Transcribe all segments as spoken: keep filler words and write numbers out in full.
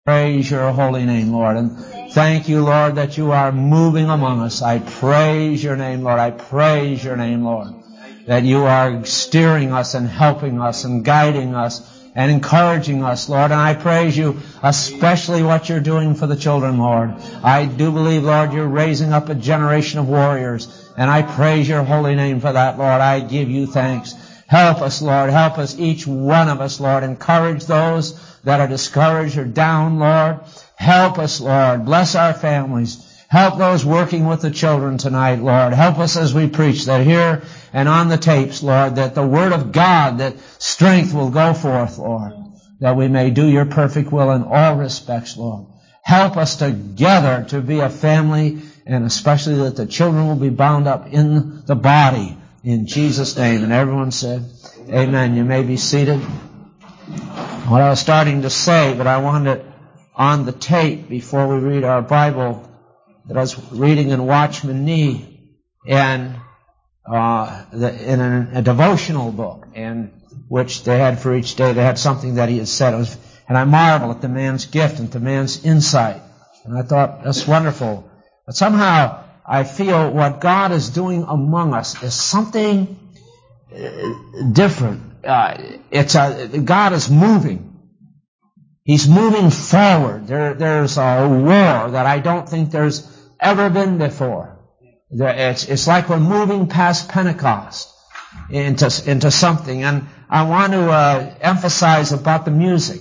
Praise your holy name, Lord. And thank you, Lord, that you are moving among us. I praise your name, Lord. I praise your name, Lord. That you are steering us and helping us and guiding us and encouraging us, Lord. And I praise you, especially what you're doing for the children, Lord. I do believe, Lord, you're raising up a generation of warriors. And I praise your holy name for that, Lord. I give you thanks. Help us, Lord. Help us, each one of us, Lord. Encourage those that are discouraged or down, Lord. Help us, Lord. Bless our families. Help those working with the children tonight, Lord. Help us as we preach that here and on the tapes, Lord, that the Word of God, that strength will go forth, Lord, that we may do your perfect will in all respects, Lord. Help us together to be a family, and especially that the children will be bound up in the body, in Jesus' name. And everyone said, amen. You may be seated. What I was starting to say, but I wanted it on the tape before we read our Bible, that I was reading in Watchman Nee and uh, the, in a, a devotional book, and which they had for each day. They had something that he had said. It was, and I marvel at the man's gift and the man's insight. And I thought, that's wonderful. But somehow I feel what God is doing among us is something uh, different. Uh, it's a, God is moving. He's moving forward. There, there's a war that I don't think there's ever been before. There, it's, it's like we're moving past Pentecost into, into something. And I want to uh, emphasize about the music.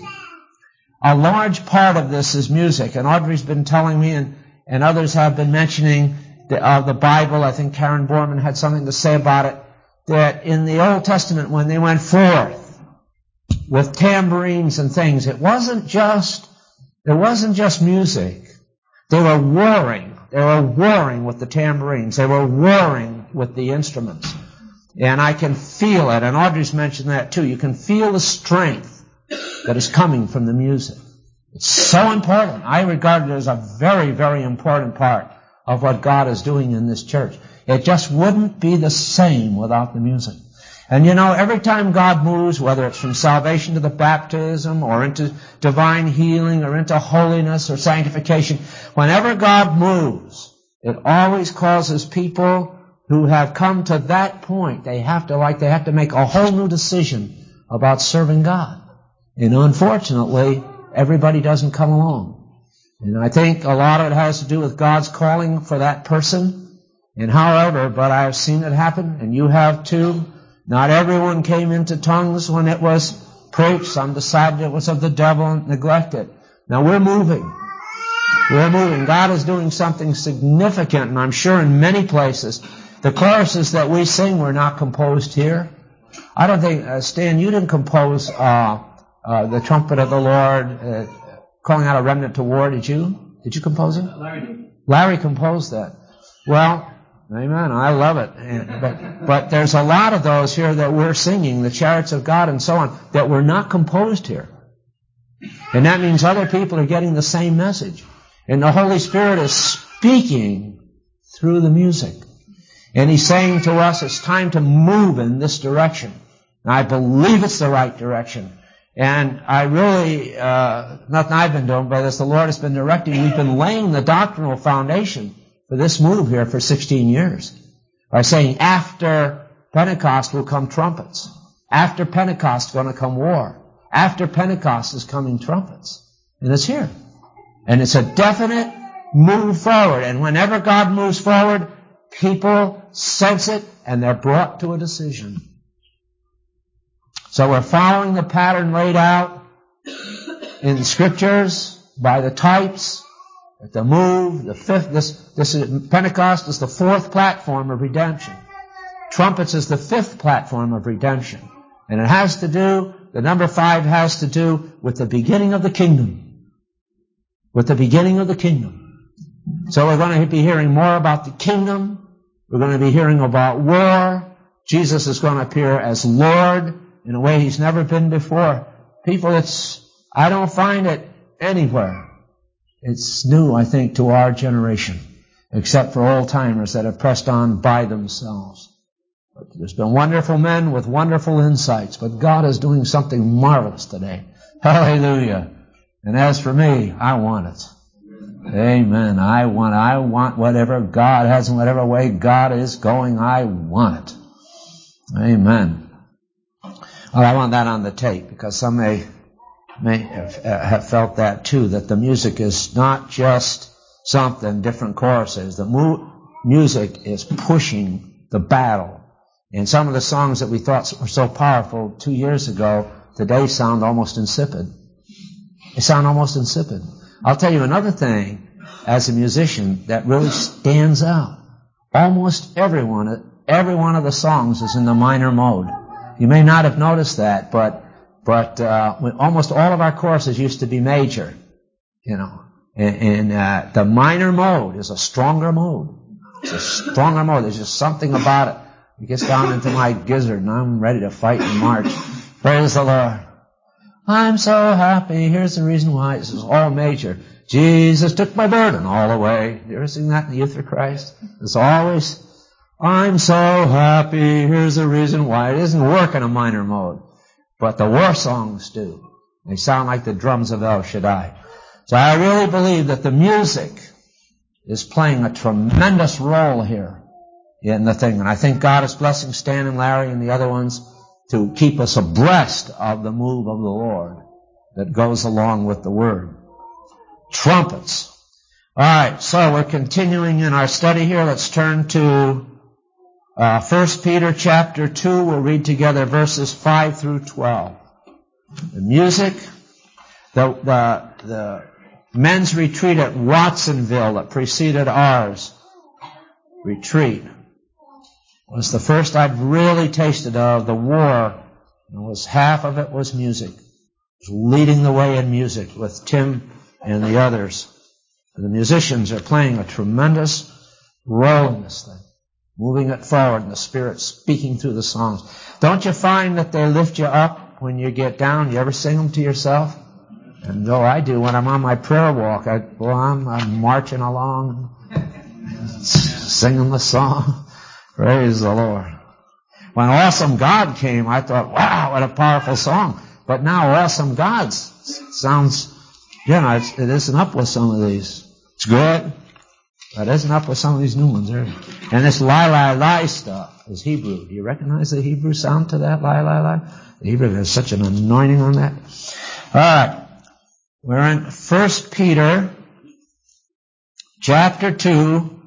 A large part of this is music. And Audrey's been telling me, and, and others have been mentioning the, uh, the Bible. I think Karen Borman had something to say about it. That in the Old Testament, when they went forth with tambourines and things, it wasn't just, it wasn't just music. They were warring. They were warring with the tambourines. They were warring with the instruments. And I can feel it, and Audrey's mentioned that too. You can feel the strength that is coming from the music. It's so important. I regard it as a very, very important part of what God is doing in this church. It just wouldn't be the same without the music. And you know, every time God moves, whether it's from salvation to the baptism or into divine healing or into holiness or sanctification, whenever God moves, it always causes people who have come to that point, they have to like, they have to make a whole new decision about serving God. And unfortunately, everybody doesn't come along. And I think a lot of it has to do with God's calling for that person. And however, but I have seen it happen, and you have too. Not everyone came into tongues when it was preached. Some decided it was of the devil and neglected. Now we're moving. We're moving. God is doing something significant, and I'm sure in many places. The choruses that we sing were not composed here. I don't think, uh, Stan, you didn't compose uh, uh, the trumpet of the Lord, uh, calling out a remnant to war, did you? Did you compose it? Larry did. Larry composed that. Well, amen. I love it. And, but, but there's a lot of those here that we're singing, the chariots of God and so on, that were not composed here. And that means other people are getting the same message. And the Holy Spirit is speaking through the music. And He's saying to us, it's time to move in this direction. And I believe it's the right direction. And I really, uh, nothing I've been doing, but as the Lord has been directing, we've been laying the doctrinal foundation for this move here for sixteen years. By saying after Pentecost will come trumpets. After Pentecost is going to come war. After Pentecost is coming trumpets. And it's here. And it's a definite move forward. And whenever God moves forward, people sense it and they're brought to a decision. So we're following the pattern laid out in the Scriptures by the types. The move, the fifth, this, this is, Pentecost is the fourth platform of redemption. Trumpets is the fifth platform of redemption. And it has to do, the number five has to do with the beginning of the kingdom. With the beginning of the kingdom. So we're going to be hearing more about the kingdom. We're going to be hearing about war. Jesus is going to appear as Lord in a way He's never been before. People, it's, I don't find it anywhere. It's new, I think, to our generation, except for old-timers that have pressed on by themselves. But there's been wonderful men with wonderful insights, but God is doing something marvelous today. Hallelujah. And as for me, I want it. Amen. I want, I want whatever God has and whatever way God is going, I want it. Amen. Well, I want that on the tape because some may, may have, uh, have felt that too, that the music is not just something, different choruses. The mu- music is pushing the battle. And some of the songs that we thought were so powerful two years ago, today sound almost insipid. They sound almost insipid. I'll tell you another thing as a musician that really stands out. Almost everyone, every one of the songs is in the minor mode. You may not have noticed that, but but uh, almost all of our choruses used to be major, you know. And, and uh, the minor mode is a stronger mode. It's a stronger mode. There's just something about it. It gets down into my gizzard, and I'm ready to fight and march. Praise the Lord. I'm so happy. Here's the reason why. This is all major. Jesus took my burden all away. You ever sing that in the Youth for Christ? It's always, I'm so happy. Here's the reason why. It doesn't work in a minor mode. But the war songs do. They sound like the drums of El Shaddai. So I really believe that the music is playing a tremendous role here in the thing. And I think God is blessing Stan and Larry and the other ones to keep us abreast of the move of the Lord that goes along with the Word. Trumpets. All right, so we're continuing in our study here. Let's turn to uh, First Peter chapter two. We'll read together verses five through twelve. The music, the, the, the men's retreat at Watsonville that preceded ours retreat was the first I'd really tasted of the war. It was half of it was music. It was leading the way in music with Tim and the others. The musicians are playing a tremendous role in this thing, moving it forward, and the Spirit speaking through the songs. Don't you find that they lift you up when you get down? You ever sing them to yourself? And though I do when I'm on my prayer walk, I, well, I'm, I'm marching along, singing the song. Praise the Lord. When Awesome God came, I thought, wow, what a powerful song. But now Awesome God sounds, you know, it's, it isn't up with some of these. It's good, but it isn't up with some of these new ones. There. And this lie, lie, lie stuff is Hebrew. Do you recognize the Hebrew sound to that? Lie, lie, lie. The Hebrew has such an anointing on that. All right. We're in First Peter chapter two,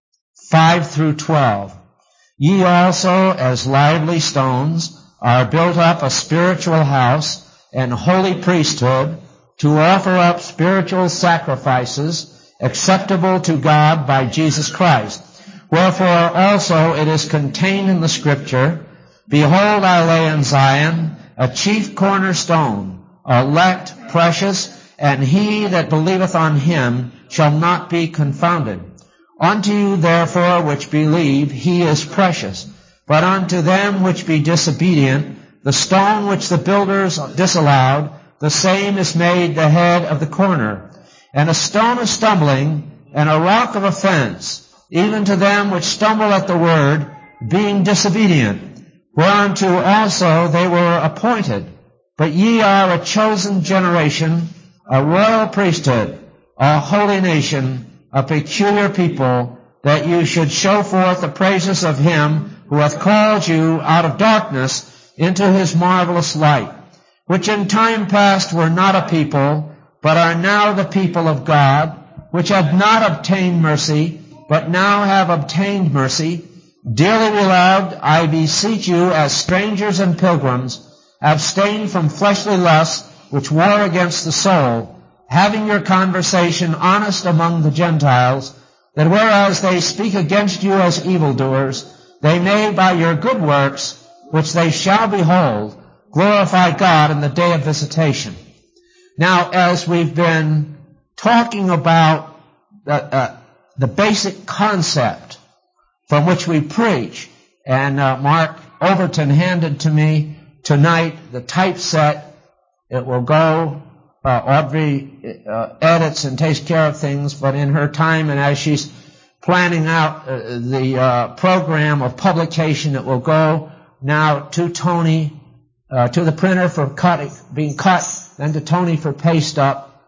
five through twelve. Ye also, as lively stones, are built up a spiritual house and holy priesthood to offer up spiritual sacrifices acceptable to God by Jesus Christ. Wherefore also it is contained in the Scripture, Behold, I lay in Zion a chief cornerstone, elect, precious, and he that believeth on him shall not be confounded. Unto you therefore which believe, he is precious. But unto them which be disobedient, the stone which the builders disallowed, the same is made the head of the corner, and a stone of stumbling, and a rock of offense, even to them which stumble at the word, being disobedient, whereunto also they were appointed. But ye are a chosen generation, a royal priesthood, a holy nation, a peculiar people, that you should show forth the praises of him who hath called you out of darkness into his marvelous light, which in time past were not a people, but are now the people of God, which have not obtained mercy, but now have obtained mercy. Dearly beloved, I beseech you, as strangers and pilgrims, abstain from fleshly lusts which war against the soul, having your conversation honest among the Gentiles, that whereas they speak against you as evildoers, they may by your good works, which they shall behold, glorify God in the day of visitation. Now, as we've been talking about the, uh, the basic concept from which we preach, and uh, Mark Overton handed to me tonight the typeset. It will go. Uh, Audrey uh, edits and takes care of things, but in her time and as she's planning out uh, the uh, program of publication, it will go now to Tony, uh, to the printer for cutting, being cut, then to Tony for paste up,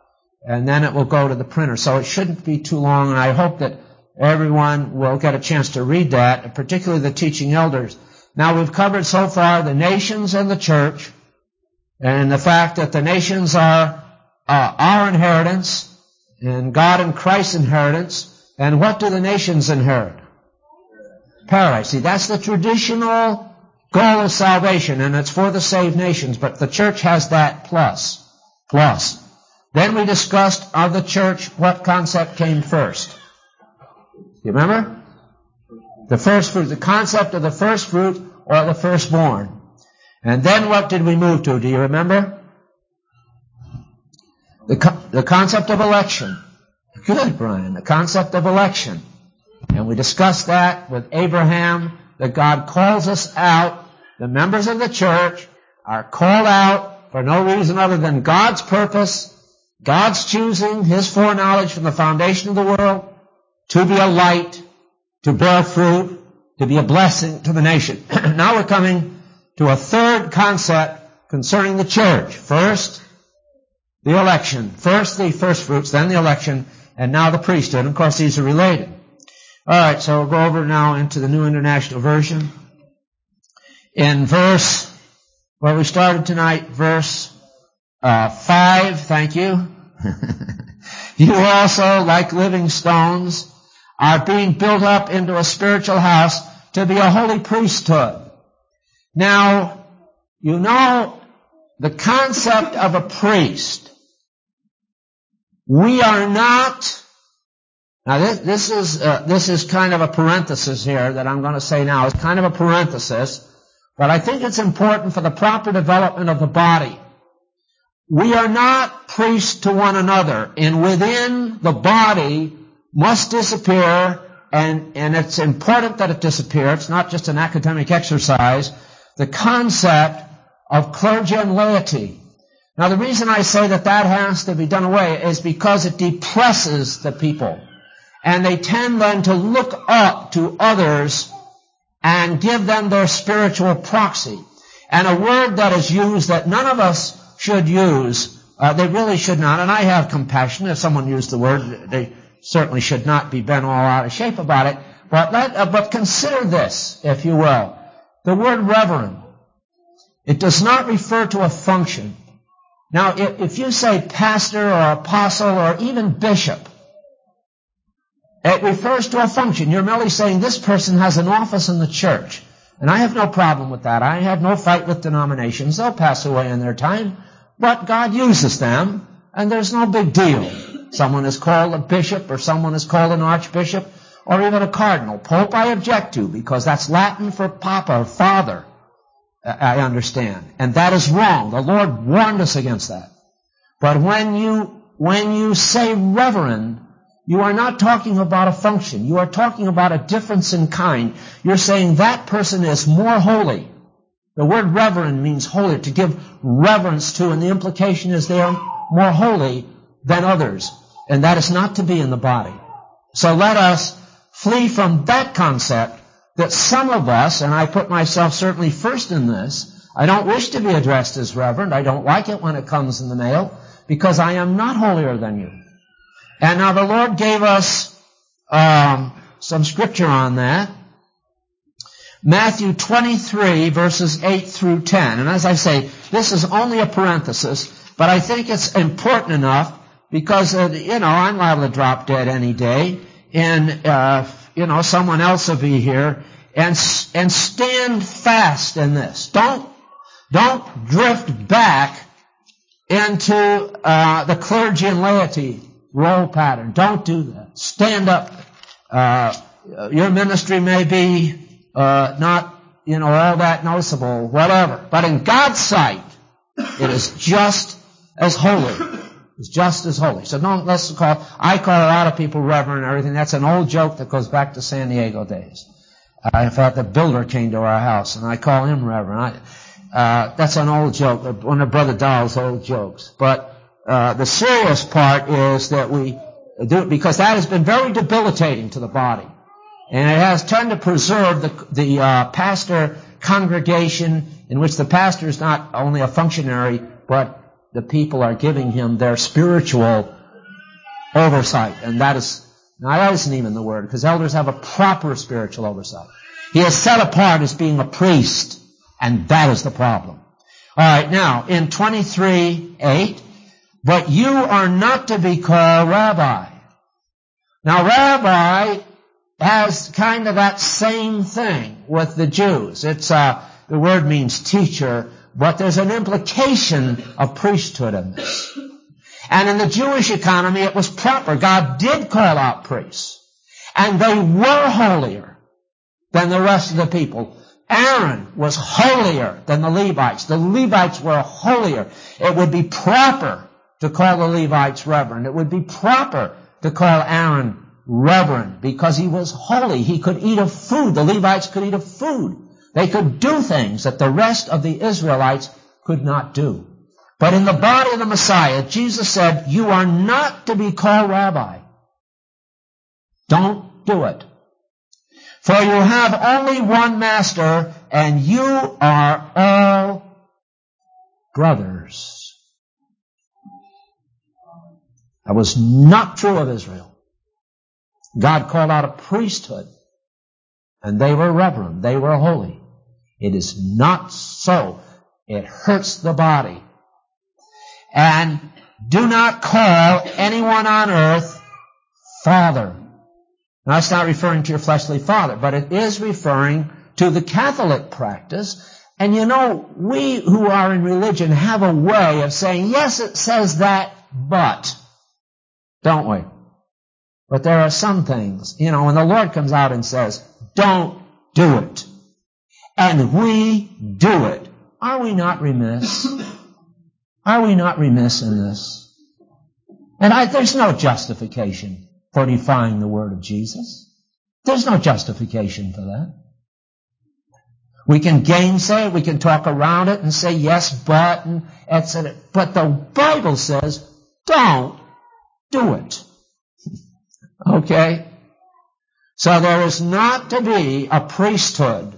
and then it will go to the printer. So it shouldn't be too long, and I hope that everyone will get a chance to read that, and particularly the teaching elders. Now, we've covered so far the nations and the church, and the fact that the nations are uh, our inheritance, and God and Christ's inheritance. And what do the nations inherit? Paradise. See, that's the traditional goal of salvation, and it's for the saved nations, but the church has that plus. Plus. Then we discussed of the church what concept came first. You remember? The first fruit, the concept of the first fruit or the firstborn. And then what did we move to? Do you remember? The, co- the concept of election. Good, Brian. The concept of election. And we discussed that with Abraham, that God calls us out. The members of the church are called out for no reason other than God's purpose, God's choosing, His foreknowledge from the foundation of the world, to be a light, to bear fruit, to be a blessing to the nation. Now we're coming to a third concept concerning the church. First, the election. First the first fruits, then the election, and now the priesthood. And of course, these are related. All right, so we'll go over now into the New International Version. In verse, where we started tonight, verse uh, five, thank you. You also, like living stones, are being built up into a spiritual house to be a holy priesthood. Now, you know the concept of a priest. We are not, now this, this is, uh, this is kind of a parenthesis here that I'm going to say now. It's kind of a parenthesis, but I think it's important for the proper development of the body. We are not priests to one another, and within the body must disappear, and, and it's important that it disappear. It's not just an academic exercise. The concept of clergy and laity. Now, the reason I say that that has to be done away is because it depresses the people. And they tend then to look up to others and give them their spiritual proxy. And a word that is used that none of us should use, uh, they really should not, and I have compassion. If someone used the word, they certainly should not be bent all out of shape about it. But let, uh, but consider this, if you will. The word reverend. It does not refer to a function. Now, if, if you say pastor or apostle or even bishop, it refers to a function. You're merely saying this person has an office in the church. And I have no problem with that. I have no fight with denominations. They'll pass away in their time. But God uses them, and there's no big deal. Someone is called a bishop, or someone is called an archbishop, or even a cardinal. Pope I object to, because that's Latin for papa, or father, I understand. And that is wrong. The Lord warned us against that. But when you, when you say reverend, you are not talking about a function. You are talking about a difference in kind. You're saying that person is more holy. The word reverend means holy, to give reverence to, and the implication is they are more holy than others. And that is not to be in the body. So let us flee from that concept that some of us, and I put myself certainly first in this, I don't wish to be addressed as reverend. I don't like it when it comes in the mail, because I am not holier than you. And now the Lord gave us um, some scripture on that. Matthew twenty-three, verses eight through ten. And as I say, this is only a parenthesis, but I think it's important enough because, uh, you know, I'm liable to drop dead any day, and, uh, you know, someone else will be here, and and stand fast in this. Don't, don't drift back into uh, the clergy and laity role pattern. Don't do that. Stand up. Uh, your ministry may be uh, not, you know, all that noticeable, whatever. But in God's sight, it is just as holy. It's just as holy. So don't let's call, I call a lot of people reverend and everything. That's an old joke that goes back to San Diego days. I thought the builder came to our house, and I call him reverend. I, uh, that's an old joke, one of Brother Dahl's old jokes. But Uh, the serious part is that we do it because that has been very debilitating to the body. And it has tended to preserve the, the uh, pastor congregation in which the pastor is not only a functionary, but the people are giving him their spiritual oversight. And that is, now that isn't even the word, because elders have a proper spiritual oversight. He is set apart as being a priest, and that is the problem. All right, now, in twenty-three eight, but you are not to be called rabbi. Now, rabbi has kind of that same thing with the Jews. It's, uh, the word means teacher, but there's an implication of priesthood in this. And in the Jewish economy, it was proper. God did call out priests, and they were holier than the rest of the people. Aaron was holier than the Levites. The Levites were holier. It would be proper to call the Levites reverend. It would be proper to call Aaron reverend because he was holy. He could eat of food. The Levites could eat of food. They could do things that the rest of the Israelites could not do. But in the body of the Messiah, Jesus said, you are not to be called rabbi. Don't do it. For you have only one master, and you are all brothers. That was not true of Israel. God called out a priesthood, and they were reverend. They were holy. It is not so. It hurts the body. And do not call anyone on earth Father. Now, that's not referring to your fleshly father, but it is referring to the Catholic practice. And you know, we who are in religion have a way of saying, yes, it says that, but, don't we? But there are some things, you know, when the Lord comes out and says, don't do it, and we do it, are we not remiss? Are we not remiss in this? And I, there's no justification for defying the word of Jesus. There's no justification for that. We can gainsay it, we can talk around it and say yes, but, and et cetera. But the Bible says, don't do it. Okay? So there is not to be a priesthood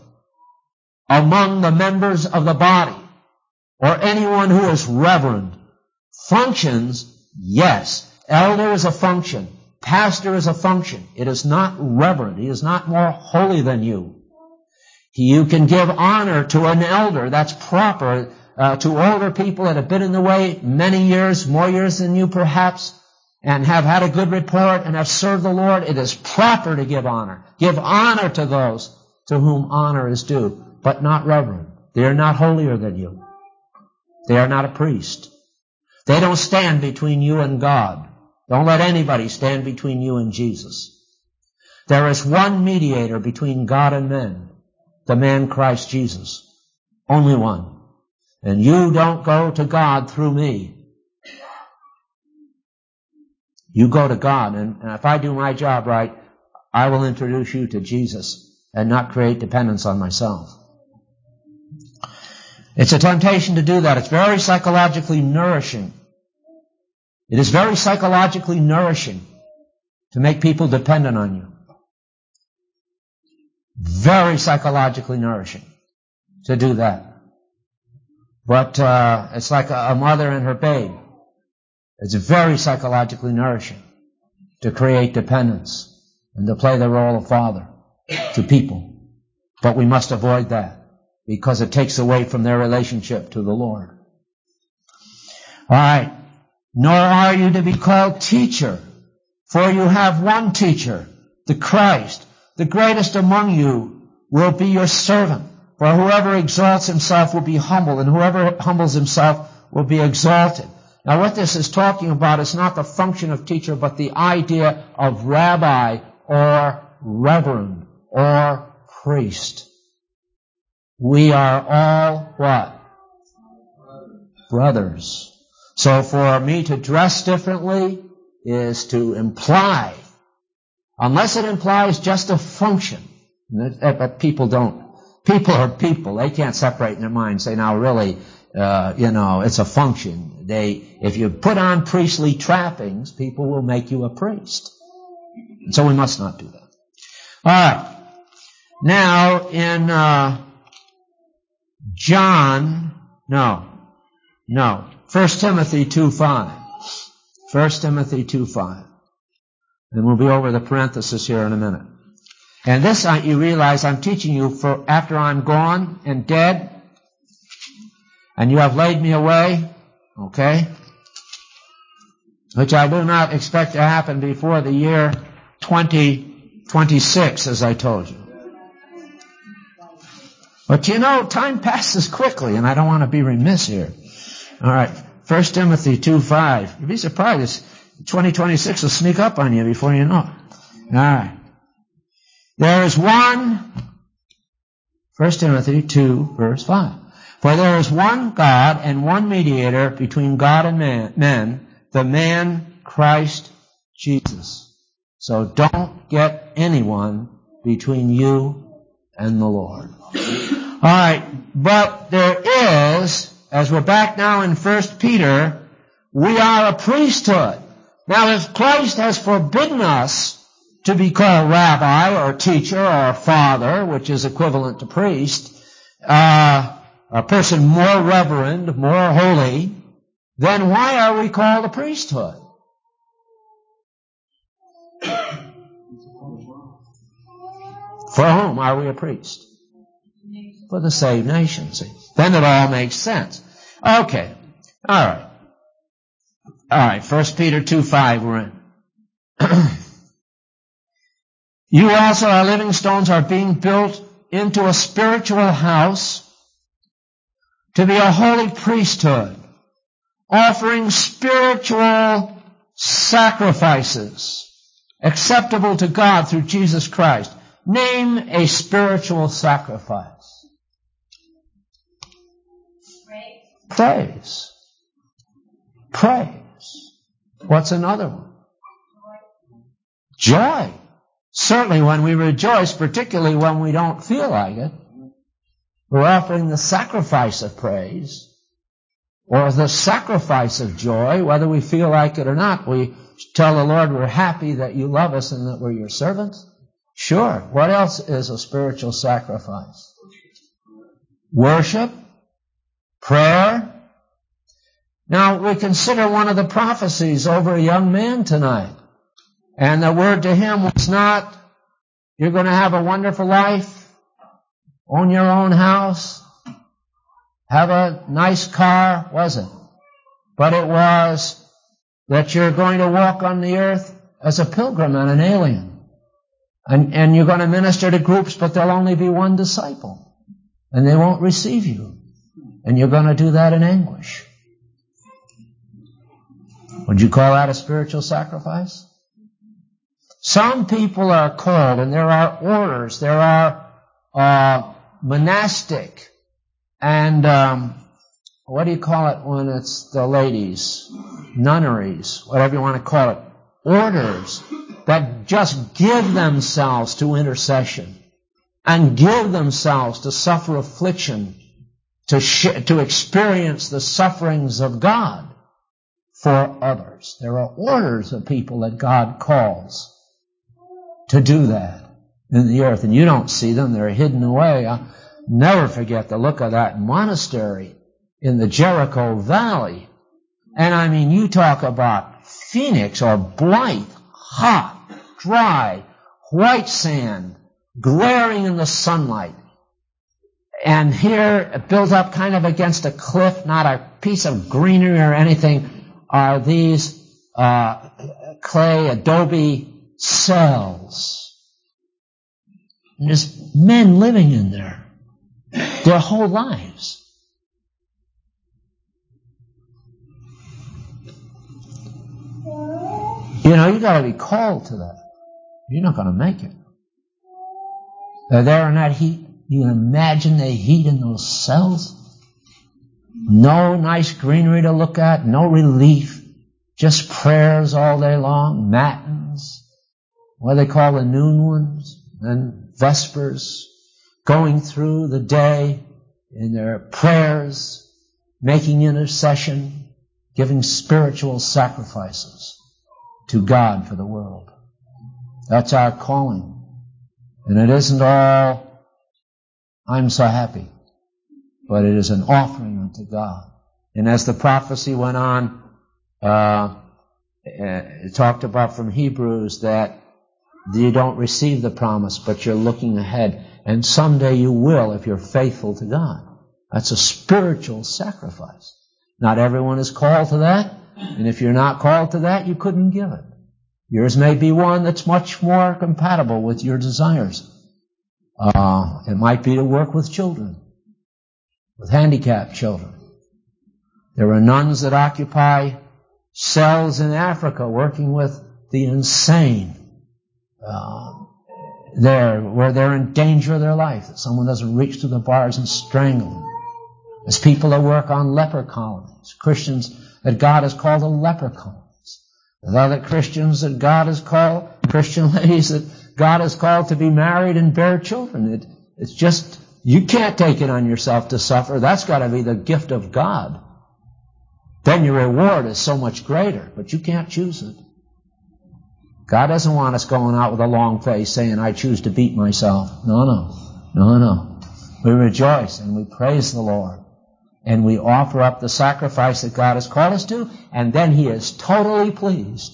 among the members of the body or anyone who is reverend. Functions, yes. Elder is a function. Pastor is a function. It is not reverend. He is not more holy than you. You can give honor to an elder. That's proper. Uh, to older people that have been in the way many years, more years than you perhaps, and have had a good report and have served the Lord, it is proper to give honor. Give honor to those to whom honor is due, but not reverend. They are not holier than you. They are not a priest. They don't stand between you and God. Don't let anybody stand between you and Jesus. There is one mediator between God and men, the man Christ Jesus. Only one. And you don't go to God through me. You go to God, and, and if I do my job right, I will introduce you to Jesus and not create dependence on myself. It's a temptation to do that. It's very psychologically nourishing. It is very psychologically nourishing to make people dependent on you. Very psychologically nourishing to do that. But uh, it's like a, a mother and her babe. It's very psychologically nourishing to create dependence and to play the role of father to people. But we must avoid that because it takes away from their relationship to the Lord. All right. Nor are you to be called teacher, for you have one teacher, the Christ. The greatest among you will be your servant. For whoever exalts himself will be humbled, and whoever humbles himself will be exalted. Now what this is talking about is not the function of teacher, but the idea of rabbi or reverend or priest. We are all what? Brothers. So for me to dress differently is to imply, unless it implies just a function. But people don't. People are people. They can't separate in their mind and say, now really, uh, you know, it's a function. They, if you put on priestly trappings, people will make you a priest. And so we must not do that. All right. Now in uh, John, no, no. First Timothy two five. First Timothy two five. And we'll be over the parenthesis here in a minute. And this, you realize, I'm teaching you for after I'm gone and dead, and you have laid me away, okay? Which I do not expect to happen before the year twenty twenty-six, as I told you. But you know, time passes quickly, and I don't want to be remiss here. All right, First Timothy two five. You'd be surprised. twenty twenty-six will sneak up on you before you know it. All right. There is one, First Timothy two, verse five. For there is one God and one mediator between God and man, men, the man Christ Jesus. So don't get anyone between you and the Lord. All right, but there is, as we're back now in First Peter, we are a priesthood. Now, if Christ has forbidden us to be called rabbi or teacher or father, which is equivalent to priest, uh, a person more reverend, more holy, then why are we called a priesthood? For whom are we a priest? For the saved nation, see. Then it all makes sense. Okay. All right. All right. First Peter two five we're in. You also, our living stones, are being built into a spiritual house to be a holy priesthood, offering spiritual sacrifices acceptable to God through Jesus Christ. Name a spiritual sacrifice. Praise. Praise. What's another one? Joy. Certainly when we rejoice, particularly when we don't feel like it, we're offering the sacrifice of praise or the sacrifice of joy, whether we feel like it or not. We tell the Lord we're happy that you love us and that we're your servants. Sure. What else is a spiritual sacrifice? Worship. Prayer. Now, we consider one of the prophecies over a young man tonight. And the word to him was not, you're going to have a wonderful life, own your own house, have a nice car, was it? But it was that you're going to walk on the earth as a pilgrim and an alien. And, and you're going to minister to groups, but there'll only be one disciple. And they won't receive you. And you're going to do that in anguish. Would you call that a spiritual sacrifice? Some people are called, and there are orders, there are uh, monastic, and um, what do you call it when it's the ladies? Nunneries, whatever you want to call it. Orders that just give themselves to intercession and give themselves to suffer affliction, to sh- to experience the sufferings of God for others. There are orders of people that God calls to do that in the earth. And you don't see them. They're hidden away. I'll never forget the look of that monastery in the Jericho Valley. And I mean, you talk about Phoenix or Blythe, hot, dry, white sand, glaring in the sunlight. And here, built up kind of against a cliff, not a piece of greenery or anything, are these uh, clay adobe cells. And there's men living in there their whole lives. You know, you got to be called to that. You're not going to make it. They're there in that heat. You can imagine the heat in those cells. No nice greenery to look at, no relief, just prayers all day long, matins, what they call the noon ones, and vespers, going through the day in their prayers, making intercession, giving spiritual sacrifices to God for the world. That's our calling. And it isn't all, I'm so happy, but it is an offering unto God. And as the prophecy went on, uh, uh, talked about from Hebrews that you don't receive the promise, but you're looking ahead. And someday you will if you're faithful to God. That's a spiritual sacrifice. Not everyone is called to that. And if you're not called to that, you couldn't give it. Yours may be one that's much more compatible with your desires. Uh, it might be to work with children, with handicapped children. There are nuns that occupy cells in Africa working with the insane. Uh, there, where they're in danger of their life, that someone doesn't reach through the bars and strangle them. There's people that work on leper colonies, Christians that God has called to leper colonies. There's other Christians that God has called, Christian ladies that God has called to be married and bear children. It, it's just, you can't take it on yourself to suffer. That's got to be the gift of God. Then your reward is so much greater, but you can't choose it. God doesn't want us going out with a long face saying, I choose to beat myself. No, no, no, no. We rejoice and we praise the Lord. And we offer up the sacrifice that God has called us to, and then He is totally pleased.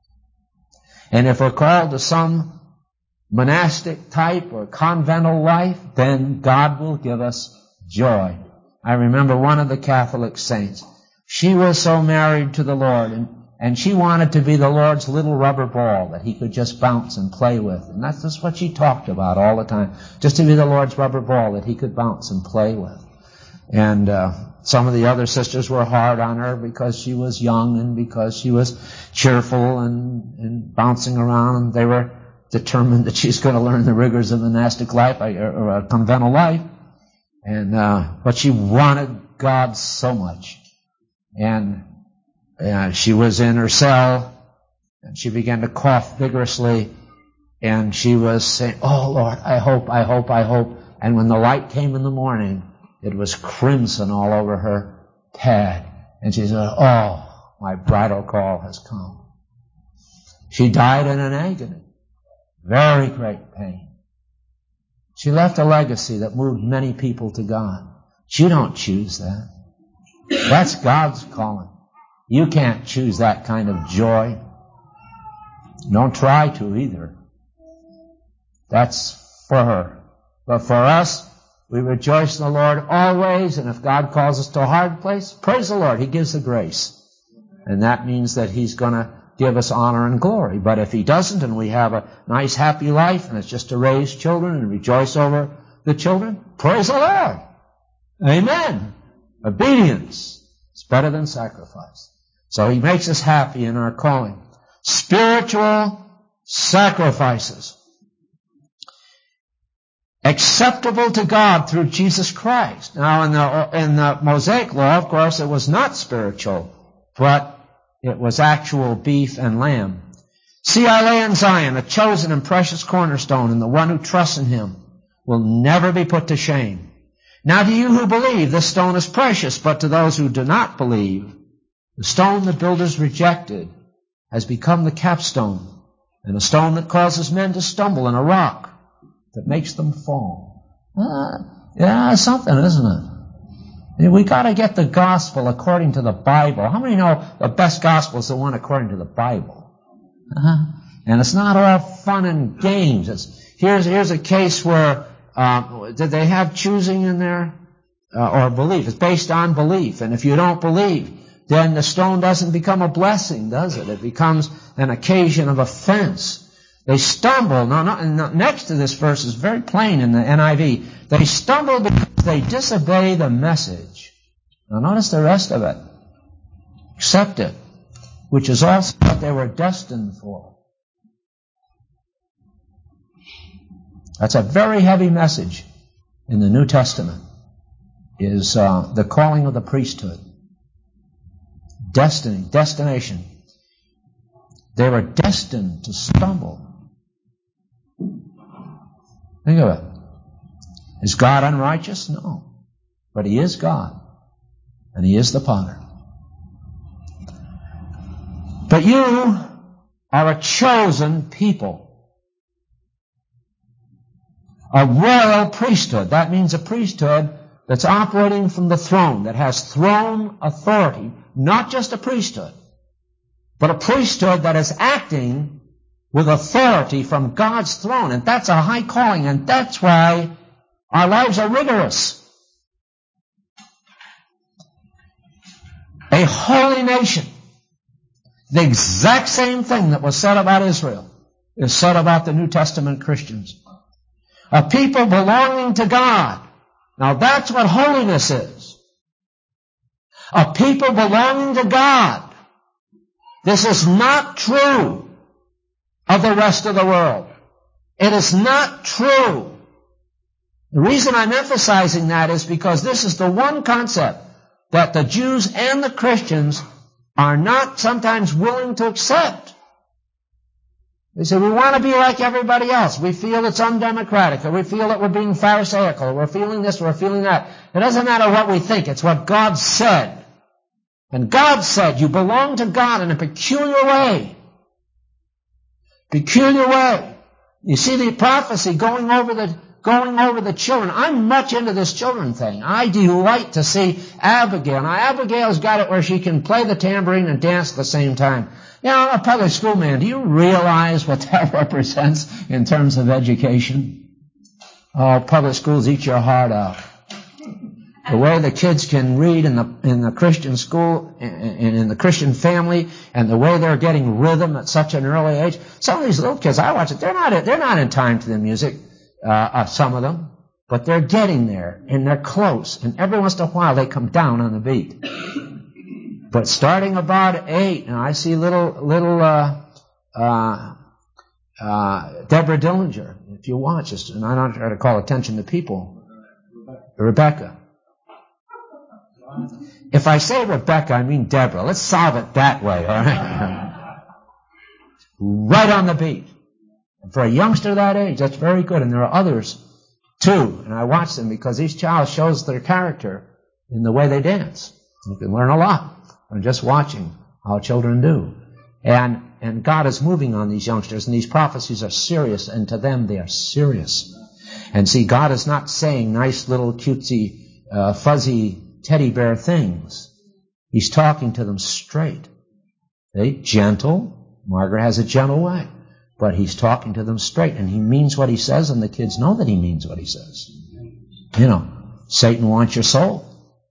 And if we're called to some monastic type or convental life, then God will give us joy. I remember one of the Catholic saints. She was so married to the Lord, and And she wanted to be the Lord's little rubber ball that He could just bounce and play with. And that's just what she talked about all the time. Just to be the Lord's rubber ball that He could bounce and play with. And uh, some of the other sisters were hard on her because she was young and because she was cheerful and, and bouncing around. And they were determined that she's going to learn the rigors of monastic life or, or a convental life. And uh, but she wanted God so much. And Uh, she was in her cell, and she began to cough vigorously, and she was saying, oh, Lord, I hope, I hope, I hope. And when the light came in the morning, it was crimson all over her pad. And she said, oh, my bridal call has come. She died in an agony. Very great pain. She left a legacy that moved many people to God. You don't choose that. That's God's calling. You can't choose that kind of joy. Don't try to either. That's for her. But for us, we rejoice in the Lord always, and if God calls us to a hard place, praise the Lord. He gives the grace. And that means that He's going to give us honor and glory. But if He doesn't, and we have a nice, happy life, and it's just to raise children and rejoice over the children, praise the Lord. Amen. Obedience is better than sacrifice. So He makes us happy in our calling. Spiritual sacrifices. Acceptable to God through Jesus Christ. Now in the, in the Mosaic Law, of course, it was not spiritual, but it was actual beef and lamb. See, I lay in Zion a chosen and precious cornerstone, and the one who trusts in Him will never be put to shame. Now to you who believe, this stone is precious, but to those who do not believe, the stone the builders rejected has become the capstone, and a stone that causes men to stumble, and a rock that makes them fall. Uh, yeah, something, isn't it? We got to get the gospel according to the Bible. How many know the best gospel is the one according to the Bible? Uh-huh. And it's not all fun and games. It's, here's here's a case where uh, did they have choosing in there uh, or belief? It's based on belief, and if you don't believe, then the stone doesn't become a blessing, does it? It becomes an occasion of offense. They stumble. Now, not, next to this verse is very plain in the N I V. They stumble because they disobey the message. Now, notice the rest of it. Accept it, which is also what they were destined for. That's a very heavy message in the New Testament, is uh, the calling of the priesthood. Destiny, destination. They were destined to stumble. Think of it. Is God unrighteous? No. But He is God. And He is the potter. But you are a chosen people. A royal priesthood. That means a priesthood that's operating from the throne, that has throne authority, not just a priesthood. but a priesthood that is acting with authority from God's throne. And that's a high calling, and that's why our lives are rigorous. A holy nation. The exact same thing that was said about Israel is said about the New Testament Christians. A people belonging to God. Now that's what holiness is. A people belonging to God. This is not true of the rest of the world. It is not true. The reason I'm emphasizing that is because this is the one concept that the Jews and the Christians are not sometimes willing to accept. They say, we want to be like everybody else. We feel it's undemocratic, or we feel that we're being pharisaical, or we're feeling this, or we're feeling that. It doesn't matter what we think. It's what God said. And God said, you belong to God in a peculiar way. Peculiar way. You see the prophecy going over the going over the children. I'm much into this children thing. I delight to see Abigail. Now, Abigail's got it where she can play the tambourine and dance at the same time. You know, I'm a public school man. Do you realize what that represents in terms of education? Oh, public schools eat your heart out. The way the kids can read in the in the Christian school and in the Christian family, and the way they're getting rhythm at such an early age. Some of these little kids, I watch it. They're not they're not in time to the music. Uh, uh, some of them, but they're getting there, and they're close, and every once in a while they come down on the beat. But starting about eight, and I see little, little, uh, uh, uh, Deborah Dillinger, if you watch this, and I don't try to call attention to people. Rebecca. If I say Rebecca, I mean Deborah. Let's solve it that way, all right? Right on the beat. For a youngster that age, that's very good. And there are others, too. And I watch them because each child shows their character in the way they dance. You can learn a lot from just watching how children do. And and God is moving on these youngsters, and these prophecies are serious, and to them they are serious. And see, God is not saying nice little cutesy, uh, fuzzy teddy bear things. He's talking to them straight. Okay? Gentle. Margaret has a gentle way. But he's talking to them straight, and he means what he says, and the kids know that he means what he says. You know, Satan wants your soul.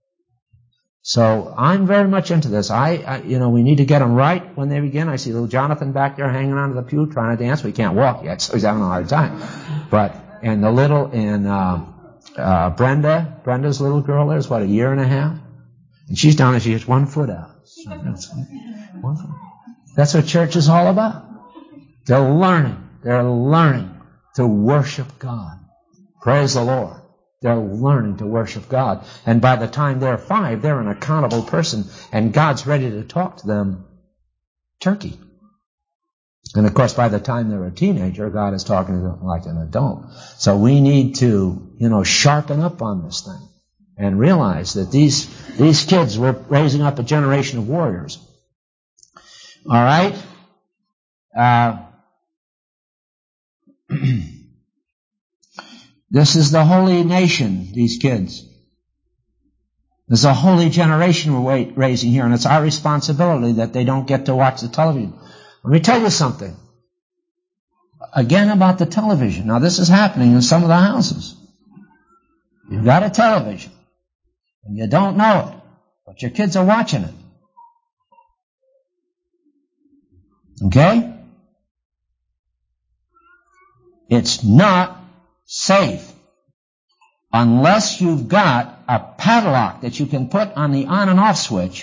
So I'm very much into this. I, I, you know, we need to get them right when they begin. I see little Jonathan back there hanging onto the pew trying to dance. We can't walk yet, so he's having a hard time. But, and the little, and, uh, uh, Brenda, Brenda's little girl there's what, a year and a half? And she's down there, she has one foot out. So that's, one foot. That's what church is all about. They're learning. They're learning to worship God. Praise the Lord. They're learning to worship God. And by the time they're five, they're an accountable person, and God's ready to talk to them turkey. And of course, by the time they're a teenager, God is talking to them like an adult. So we need to, you know, sharpen up on this thing and realize that these, these kids, we're raising up a generation of warriors. All right? Uh, This is the holy nation, these kids. There's a holy generation we're raising here, and it's our responsibility that they don't get to watch the television. Let me tell you something. Again about the television. Now, this is happening in some of the houses. You've got a television, and you don't know it, but your kids are watching it. Okay? It's not safe unless you've got a padlock that you can put on the on and off switch.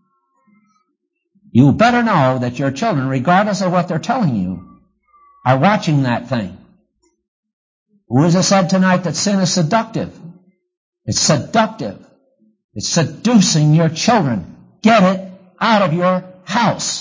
You better know that your children, regardless of what they're telling you, are watching that thing. Who is it said tonight that sin is seductive? It's seductive. It's seducing your children. Get it out of your house.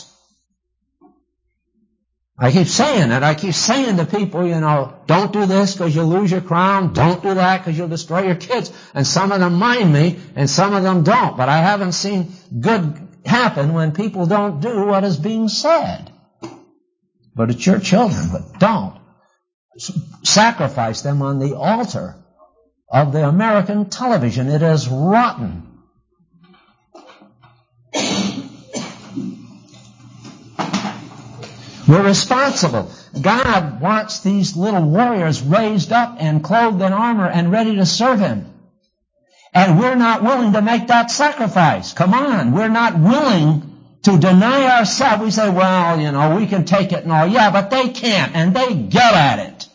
I keep saying it. I keep saying to people, you know, don't do this because you'll lose your crown. Don't do that because you'll destroy your kids. And some of them mind me, and some of them don't. But I haven't seen good happen when people don't do what is being said. But it's your children, but don't sacrifice them on the altar of the American television. It is rotten. We're responsible. God wants these little warriors raised up and clothed in armor and ready to serve Him. And we're not willing to make that sacrifice. Come on, we're not willing to deny ourselves. We say, well, you know, we can take it and all. Yeah, but they can't, and they get at it.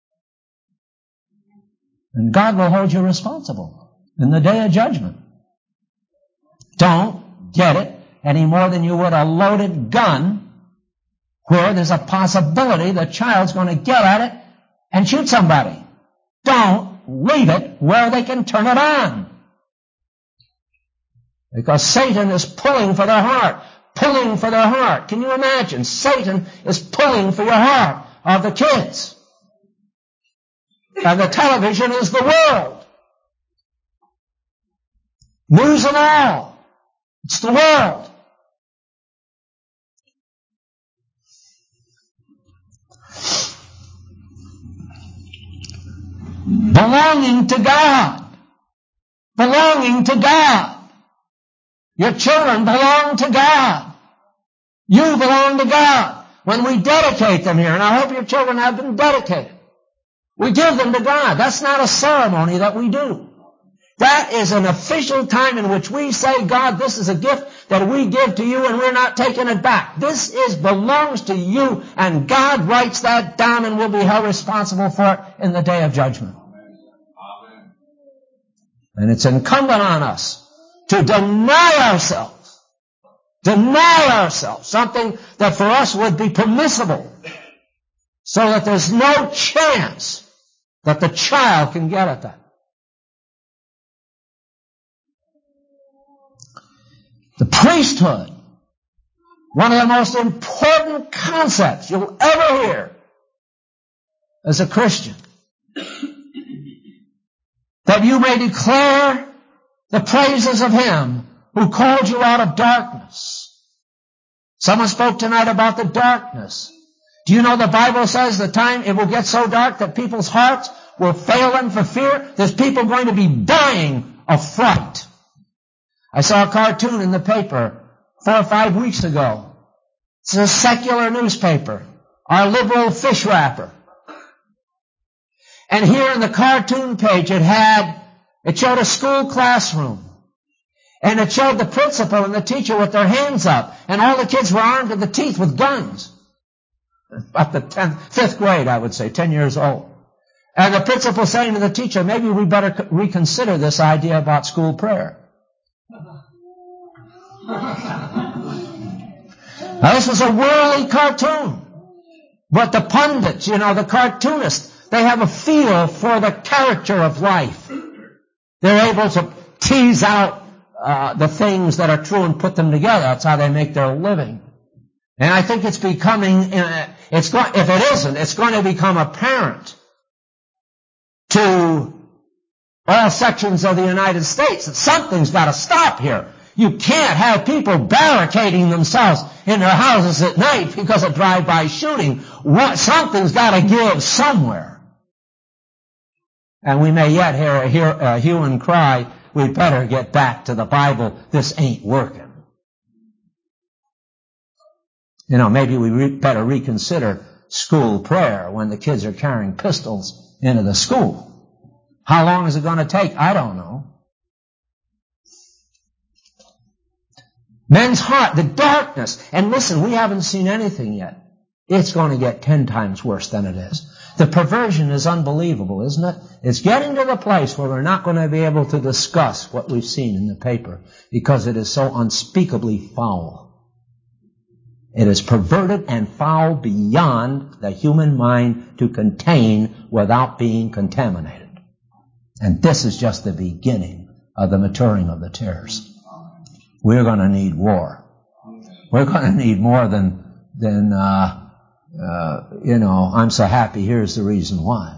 And God will hold you responsible in the day of judgment. Don't get it any more than you would a loaded gun where there's a possibility the child's going to get at it and shoot somebody. Don't leave it where they can turn it on. Because Satan is pulling for their heart. Pulling for their heart. Can you imagine? Satan is pulling for your heart of the kids. And the television is the world. News and all. It's the world. Belonging to God. Belonging to God. Your children belong to God. You belong to God. When we dedicate them here, and I hope your children have been dedicated, we give them to God. That's not a ceremony that we do. That is an official time in which we say, God, this is a gift that we give to you and we're not taking it back. This is belongs to you, and God writes that down and will be held responsible for it in the day of judgment. Amen. And it's incumbent on us to deny ourselves, deny ourselves, something that for us would be permissible, so that there's no chance that the child can get at that. The priesthood, one of the most important concepts you'll ever hear as a Christian, that you may declare the praises of Him who called you out of darkness. Someone spoke tonight about the darkness. Do you know the Bible says the time it will get so dark that people's hearts will fail them for fear? There's people going to be dying of fright. I saw a cartoon in the paper four or five weeks ago. It's a secular newspaper, our liberal fish wrapper. And here in the cartoon page it had, it showed a school classroom. And it showed the principal and the teacher with their hands up. And all the kids were armed to the teeth with guns. About the tenth, fifth grade, I would say, ten years old. And the principal saying to the teacher, maybe we better reconsider this idea about school prayer. Now, this was a worldly cartoon. But the pundits, you know, the cartoonists, they have a feel for the character of life. They're able to tease out uh, the things that are true and put them together. That's how they make their living. And I think it's becoming, uh, it's go- if it isn't, it's going to become apparent to all sections of the United States that something's got to stop here. You can't have people barricading themselves in their houses at night because of drive-by shooting. What, something's got to give somewhere. And we may yet hear a, hear a hue and cry, we better get back to the Bible. This ain't working. You know, maybe we re- better reconsider school prayer when the kids are carrying pistols into the school. How long is it going to take? I don't know. Men's heart, the darkness. And listen, we haven't seen anything yet. It's going to get ten times worse than it is. The perversion is unbelievable, isn't it? It's getting to the place where we're not going to be able to discuss what we've seen in the paper because it is so unspeakably foul. It is perverted and foul beyond the human mind to contain without being contaminated. And this is just the beginning of the maturing of the tares. We're going to need war. We're going to need more than, than, uh, uh, you know, I'm so happy, here's the reason why.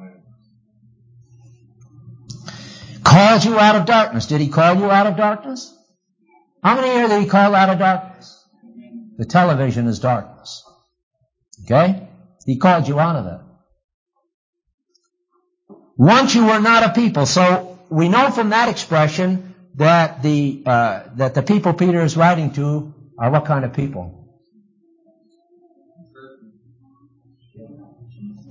Called you out of darkness. Did He call you out of darkness? How many here did He call out of darkness? The television is darkness. Okay? He called you out of it. Once you were not a people. So we know from that expression that the uh, that the people Peter is writing to are what kind of people?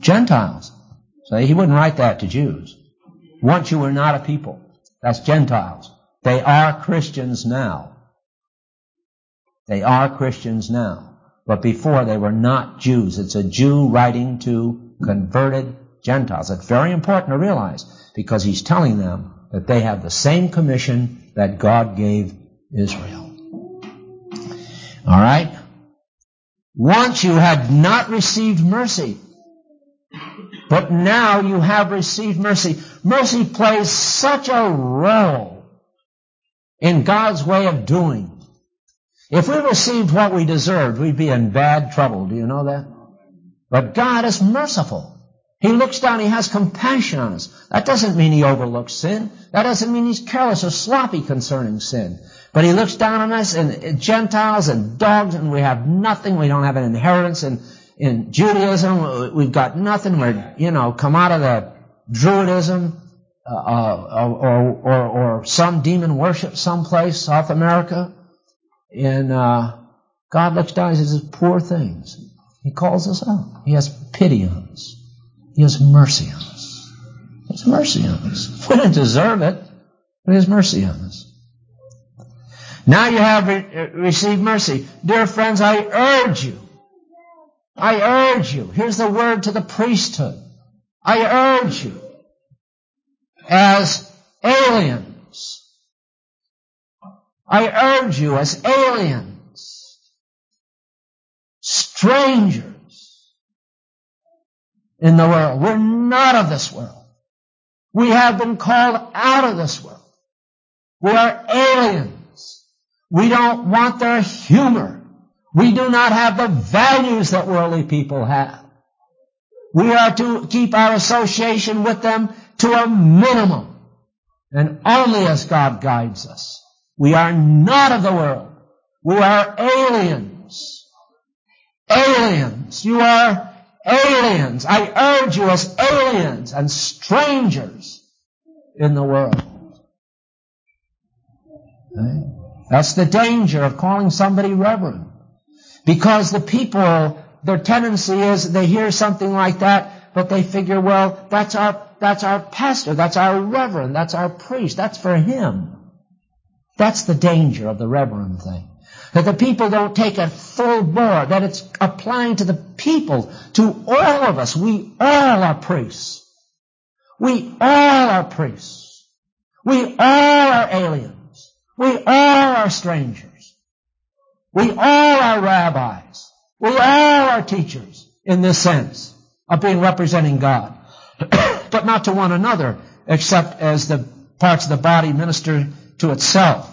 Gentiles. So he wouldn't write that to Jews. Once you were not a people. That's Gentiles. They are Christians now. They are Christians now. But before they were not Jews. It's a Jew writing to converted Gentiles. It's very important to realize because he's telling them that they have the same commission that God gave Israel. All right? Once you had not received mercy, but now you have received mercy. Mercy plays such a role in God's way of doing. If we received what we deserved, we'd be in bad trouble. Do you know that? But God is merciful. He looks down, He has compassion on us. That doesn't mean He overlooks sin. That doesn't mean He's careless or sloppy concerning sin. But He looks down on us and Gentiles and dogs, and we have nothing. We don't have an inheritance in, in Judaism. We've got nothing. We're, you know, come out of the Druidism uh, or, or, or some demon worship someplace, South America. And uh, God looks down and says, poor things. He calls us out. He has pity on us. He has mercy on us. He has mercy on us. We didn't deserve it, but He has mercy on us. Now you have re- received mercy. Dear friends, I urge you. I urge you. Here's the word to the priesthood. I urge you as aliens. I urge you as aliens, strangers in the world. We're not of this world. We have been called out of this world. We are aliens. We don't want their humor. We do not have the values that worldly people have. We are to keep our association with them to a minimum, and only as God guides us. We are not of the world. We are aliens. Aliens. You are aliens. I urge you as aliens and strangers in the world. Okay? That's the danger of calling somebody reverend. Because the people, their tendency is they hear something like that, but they figure, well, that's our, that's our pastor, that's our reverend, that's our priest, that's for him. That's the danger of the reverend thing. That the people don't take it full bore, that it's applying to the people, to all of us. We all are priests. We all are priests. We all are aliens. We all are strangers. We all are rabbis. We all are teachers in this sense of being representing God. But not to one another, except as the parts of the body minister to itself.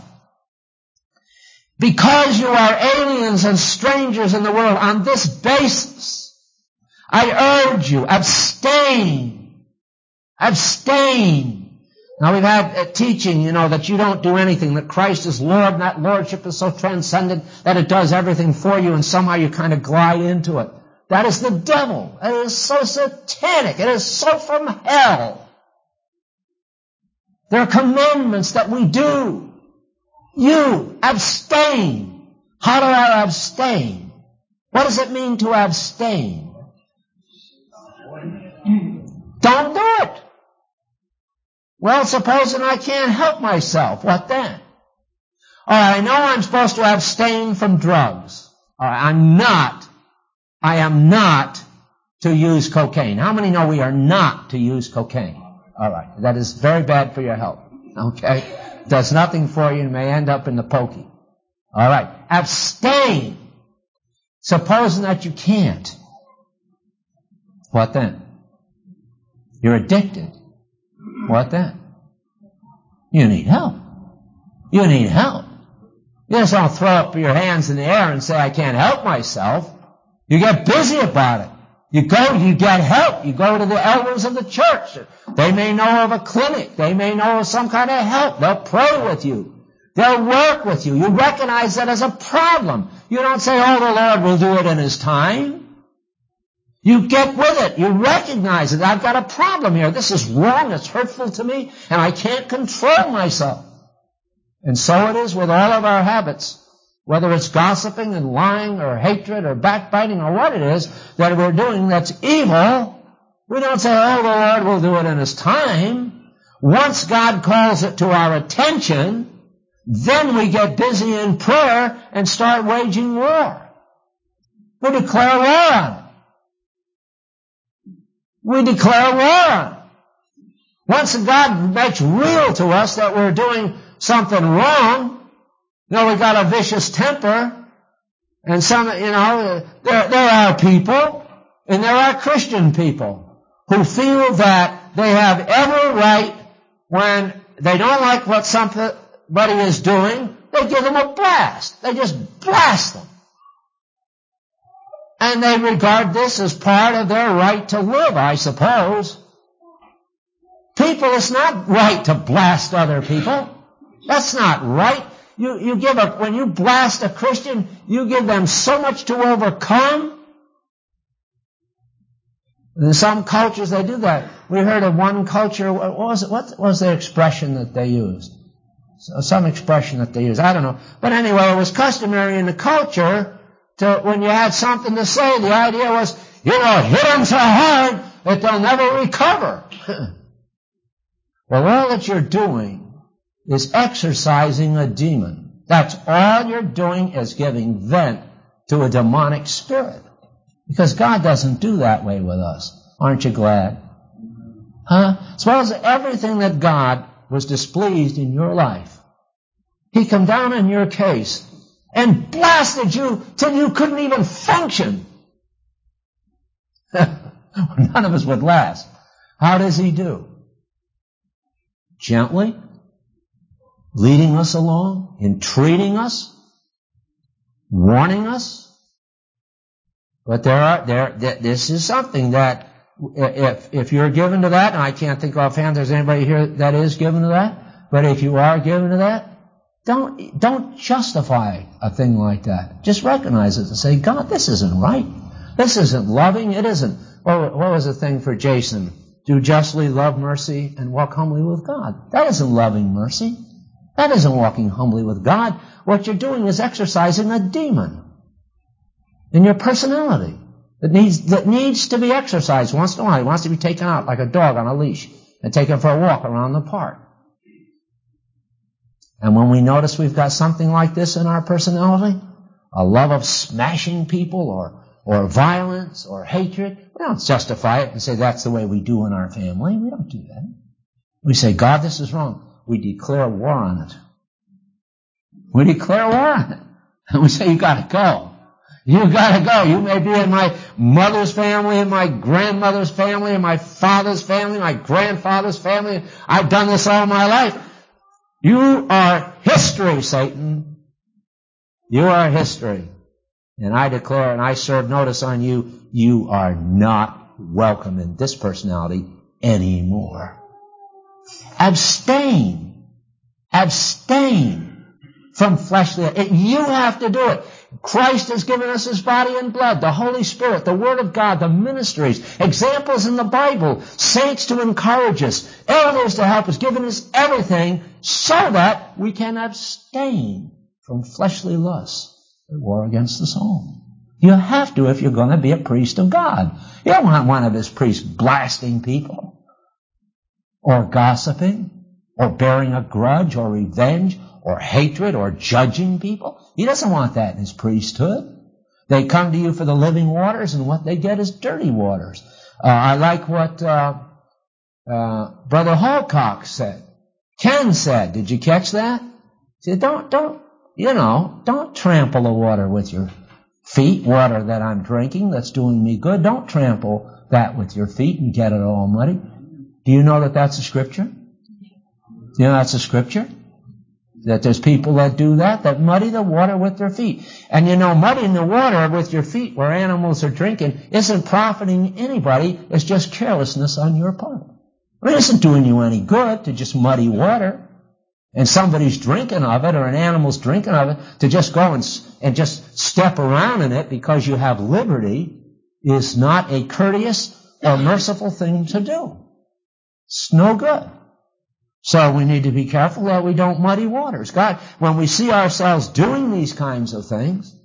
Because you are aliens and strangers in the world, on this basis, I urge you, abstain. Abstain. Now we've had a teaching, you know, that you don't do anything, that Christ is Lord, and that Lordship is so transcendent that it does everything for you, and somehow you kind of glide into it. That is the devil. It is so satanic. It is so from hell. There are commandments that we do. You, abstain. How do I abstain? What does it mean to abstain? Don't do it. Well, supposing I can't help myself, what then? All right, I know I'm supposed to abstain from drugs. All right, I'm not. I am not to use cocaine. How many know we are not to use cocaine? All right, that is very bad for your health. Okay? Does nothing for you and may end up in the pokey. All right. Abstain. Supposing that you can't. What then? You're addicted. What then? You need help. You need help. You just don't throw up your hands in the air and say, I can't help myself. You get busy about it. You go, you get help. You go to the elders of the church. They may know of a clinic. They may know of some kind of help. They'll pray with you. They'll work with you. You recognize that as a problem. You don't say, oh, the Lord will do it in His time. You get with it. You recognize it. I've got a problem here. This is wrong. It's hurtful to me, and I can't control myself. And so it is with all of our habits. Whether it's gossiping and lying or hatred or backbiting or what it is that we're doing that's evil, We don't say, oh, the Lord will do it in His time. Once God calls it to our attention, then we get busy in prayer and start waging war. We declare war on it. We declare war on it. Once God makes real to us that we're doing something wrong, you know, we got a vicious temper, and some, you know, there, there are people, and there are Christian people, who feel that they have every right when they don't like what somebody is doing, they give them a blast. They just blast them. And they regard this as part of their right to live, I suppose. People, it's not right to blast other people. That's not right. You, you give a, when you blast a Christian, you give them so much to overcome. In some cultures they do that. We heard of one culture, what was it, what was the expression that they used? Some expression that they used, I don't know. But anyway, it was customary in the culture to, when you had something to say, the idea was, you know, hit them so hard that they'll never recover. Well, all that you're doing is exorcising a demon. That's all you're doing is giving vent to a demonic spirit. Because God doesn't do that way with us. Aren't you glad? Huh? Suppose everything that God was displeased in your life, He come down in your case and blasted you till you couldn't even function. None of us would last. How does He do? Gently, leading us along, entreating us, warning us. But there are, there, this is something that, if, if you're given to that, and I can't think offhand there's anybody here that is given to that, but if you are given to that, don't, don't justify a thing like that. Just recognize it and say, God, this isn't right. This isn't loving. It isn't. What, what was the thing for Jason? Do justly, love mercy, and walk humbly with God. That isn't loving mercy. That isn't walking humbly with God. What you're doing is exercising a demon in your personality that needs, that needs to be exercised once in a while. He wants to be taken out like a dog on a leash and taken for a walk around the park. And when we notice we've got something like this in our personality, a love of smashing people or, or violence or hatred, we don't justify it and say that's the way we do in our family. We don't do that. We say, God, this is wrong. We declare war on it. We declare war on it. And we say, you gotta go. You gotta go. You may be in my mother's family, in my grandmother's family, in my father's family, my grandfather's family. I've done this all my life. You are history, Satan. You are history. And I declare and I serve notice on you, you are not welcome in this personality anymore. Abstain. Abstain from fleshly. You have to do it. Christ has given us His body and blood, the Holy Spirit, the Word of God, the ministries, examples in the Bible, saints to encourage us, elders to help us, given us everything so that we can abstain from fleshly lusts that war against the soul. You have to if you're going to be a priest of God. You don't want one of His priests blasting people or gossiping or bearing a grudge or revenge or hatred or judging people. He doesn't want that in His priesthood. They come to you for the living waters, and what they get is dirty waters. Uh, I like what uh, uh, Brother Holcock said. Ken said, did you catch that? He said, don't, don't, you know, don't trample the water with your feet, water that I'm drinking that's doing me good. Don't trample that with your feet and get it all muddy. Do you know that that's a scripture? Do you know that's a scripture? That there's people that do that, that muddy the water with their feet. And you know, muddying the water with your feet where animals are drinking isn't profiting anybody. It's just carelessness on your part. I mean, it isn't doing you any good to just muddy water. And somebody's drinking of it or an animal's drinking of it to just go and, and just step around in it because you have liberty is not a courteous or merciful thing to do. It's no good. So we need to be careful that we don't muddy waters. God, when we see ourselves doing these kinds of things,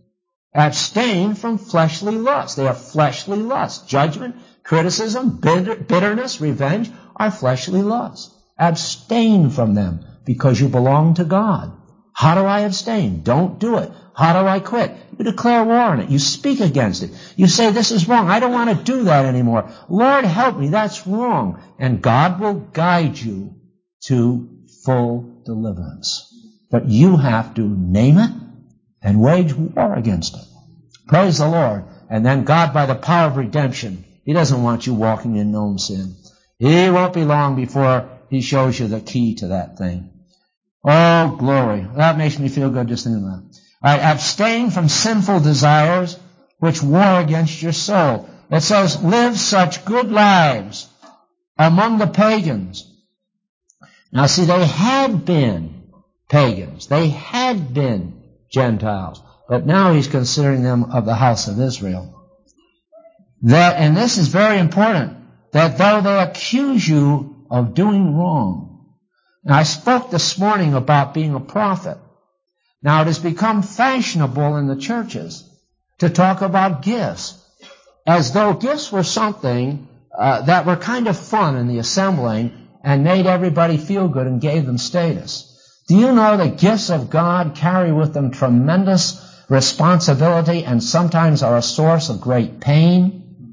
Abstain from fleshly lusts. They are fleshly lusts. Judgment, criticism, bitter, bitterness, revenge are fleshly lusts. Abstain from them because you belong to God. How do I abstain? Don't do it. How do I quit? You declare war on it. You speak against it. You say, this is wrong. I don't want to do that anymore. Lord, help me. That's wrong. And God will guide you to full deliverance. But you have to name it and wage war against it. Praise the Lord. And then God, by the power of redemption, He doesn't want you walking in known sin. He won't be long before He shows you the key to that thing. Oh, glory. That makes me feel good just thinking about it. All right, abstain from sinful desires which war against your soul. It says, live such good lives among the pagans. Now see, they had been pagans. They had been Gentiles. But now he's considering them of the house of Israel. That, and this is very important, that though they accuse you of doing wrong. Now, I spoke this morning about being a prophet. Now, it has become fashionable in the churches to talk about gifts, as though gifts were something uh, that were kind of fun in the assembling and made everybody feel good and gave them status. Do you know that gifts of God carry with them tremendous responsibility and sometimes are a source of great pain?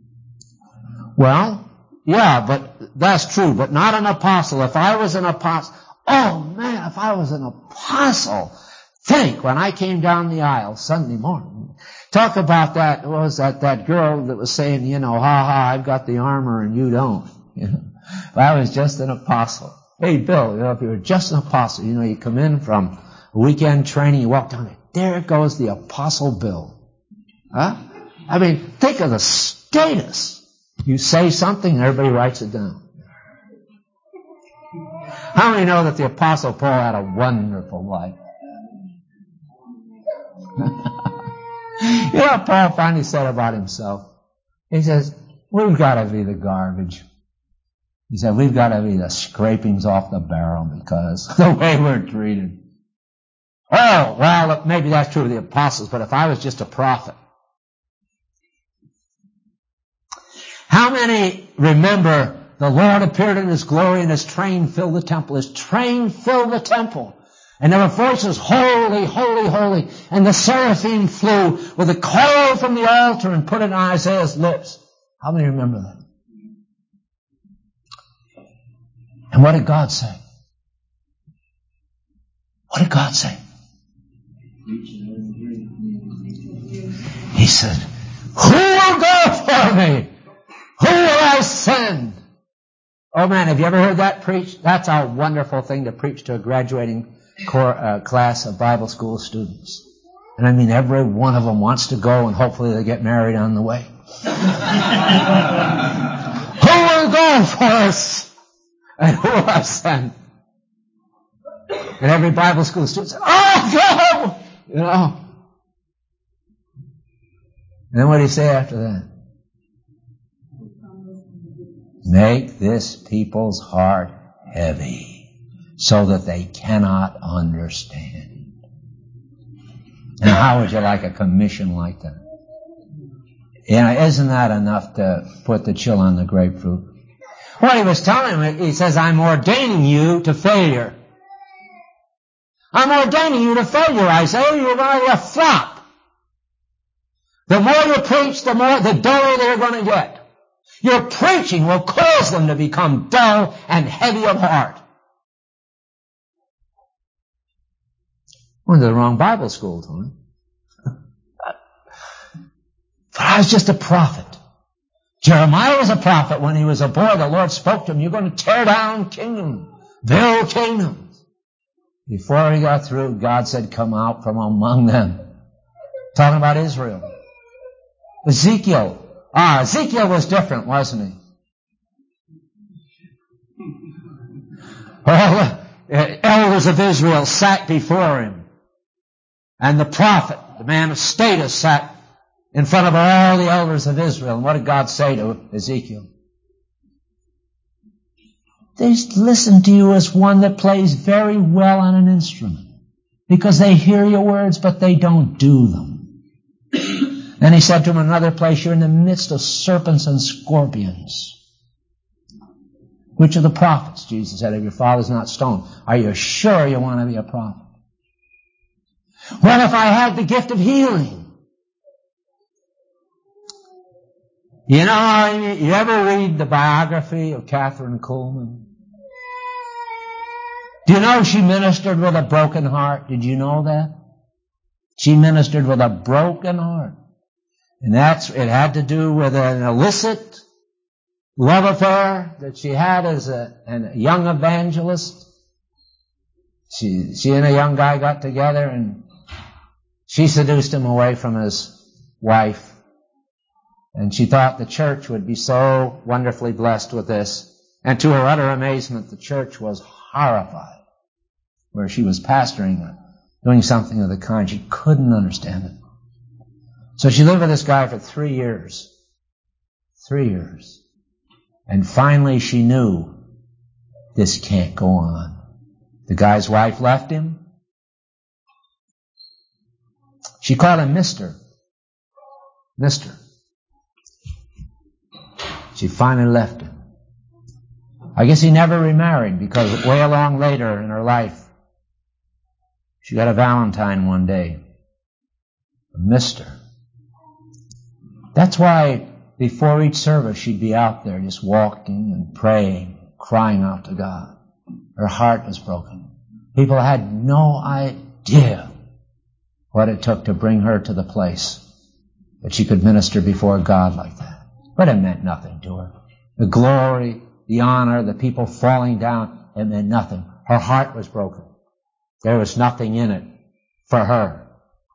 Well, yeah, but that's true, but not an apostle. If I was an apostle, oh man, if I was an apostle, think when I came down the aisle Sunday morning, talk about that, what was that, that girl that was saying, you know, ha ha, I've got the armor and you don't. You know, if I was just an apostle. Hey Bill, you know, if you were just an apostle, you know, you come in from weekend training, you walk down there, there goes the Apostle Bill. Huh? I mean, think of the status. You say something and everybody writes it down. How many know that the Apostle Paul had a wonderful life? You know what Paul finally said about himself? He says, we've got to be the garbage. He said, we've got to be the scrapings off the barrel because the way we're treated. Oh, well, maybe that's true of the apostles, but if I was just a prophet. How many remember the Lord appeared in His glory and His train filled the temple? His train filled the temple. And there were voices, holy, holy, holy. And the seraphim flew with a coal from the altar and put it on Isaiah's lips. How many remember that? And what did God say? What did God say? He said, who will go for me? Who will I send? Oh man, have you ever heard that preached? That's a wonderful thing to preach to a graduating core, uh, class of Bible school students. And I mean, every one of them wants to go and hopefully they get married on the way. Who will go for us? And who will I send? And every Bible school student said, oh, go! You know. And then what did he say after that? Make this people's heart heavy so that they cannot understand. And how would you like a commission like that? You know, isn't that enough to put the chill on the grapefruit? What he was telling him, he says, I'm ordaining you to failure. I'm ordaining you to failure, Isaiah. You're going to be a flop. The more you preach, the more, the duller they're going to get. Your preaching will cause them to become dull and heavy of heart. Went to the wrong Bible school, Tony. But I was just a prophet. Jeremiah was a prophet when he was a boy. The Lord spoke to him, you're going to tear down kingdoms, build kingdoms. Before he got through, God said, come out from among them. Talking about Israel. Ezekiel. Ah, Ezekiel was different, wasn't he? All the elders of Israel sat before him. And the prophet, the man of status, sat in front of all the elders of Israel. And what did God say to Ezekiel? They listen to you as one that plays very well on an instrument. Because they hear your words, but they don't do them. Then he said to him in another place, you're in the midst of serpents and scorpions. Which of the prophets, Jesus said, if your father's not stoned, are you sure you want to be a prophet? What if I had the gift of healing? You know, you ever read the biography of Catherine Kuhlman? Do you know she ministered with a broken heart? Did you know that? She ministered with a broken heart. And that's, it had to do with an illicit love affair that she had as a, a young evangelist. She, she and a young guy got together and she seduced him away from his wife. And she thought the church would be so wonderfully blessed with this. And to her utter amazement, the church was horrified. Where she was pastoring or doing something of the kind, she couldn't understand it. So she lived with this guy for three years. Three years. And finally she knew this can't go on. The guy's wife left him. She called him Mister Mister She finally left him. I guess he never remarried because way along later in her life, she got a Valentine one day. A Mister That's why before each service she'd be out there just walking and praying, crying out to God. Her heart was broken. People had no idea what it took to bring her to the place that she could minister before God like that. But it meant nothing to her. The glory, the honor, the people falling down, it meant nothing. Her heart was broken. There was nothing in it for her.